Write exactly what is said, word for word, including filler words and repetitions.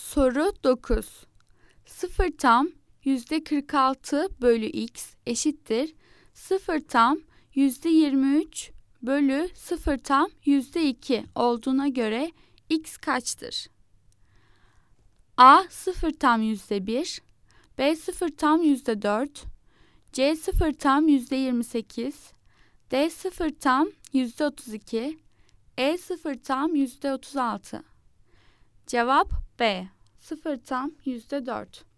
Soru dokuz. sıfır tam yüzde kırk altı bölü x eşittir sıfır tam yüzde yirmi üç bölü sıfır tam yüzde iki olduğuna göre x kaçtır? A sıfır tam yüzde bir, B sıfır tam yüzde dört, C sıfır tam yüzde yirmi sekiz, D sıfır tam yüzde otuz iki, E sıfır tam yüzde otuz altı. Cevap B sıfır tam yüzde dört.